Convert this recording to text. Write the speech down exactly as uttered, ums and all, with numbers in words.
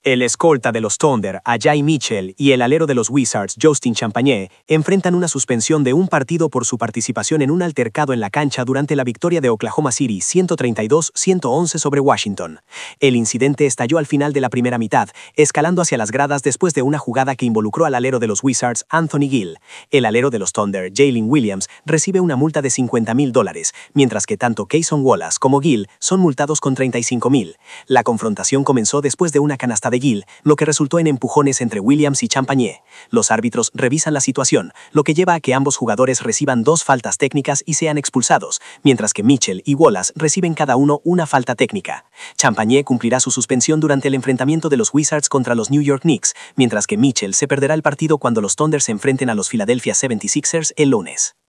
El escolta de los Thunder, Ajay Mitchell, y el alero de los Wizards, Justin Champagnie, enfrentan una suspensión de un partido por su participación en un altercado en la cancha durante la victoria de Oklahoma City ciento treinta y dos a ciento once sobre Washington. El incidente estalló al final de la primera mitad, escalando hacia las gradas después de una jugada que involucró al alero de los Wizards, Anthony Gill. El alero de los Thunder, Jalen Williams, recibe una multa de cincuenta mil dólares, mientras que tanto Cason Wallace como Gill son multados con treinta y cinco mil. La confrontación comenzó después de una canasta de Gill, lo que resultó en empujones entre Williams y Champagnie. Los árbitros revisan la situación, lo que lleva a que ambos jugadores reciban dos faltas técnicas y sean expulsados, mientras que Mitchell y Wallace reciben cada uno una falta técnica. Champagnie cumplirá su suspensión durante el enfrentamiento de los Wizards contra los New York Knicks, mientras que Mitchell se perderá el partido cuando los Thunder se enfrenten a los Philadelphia setenta y seis ers el lunes.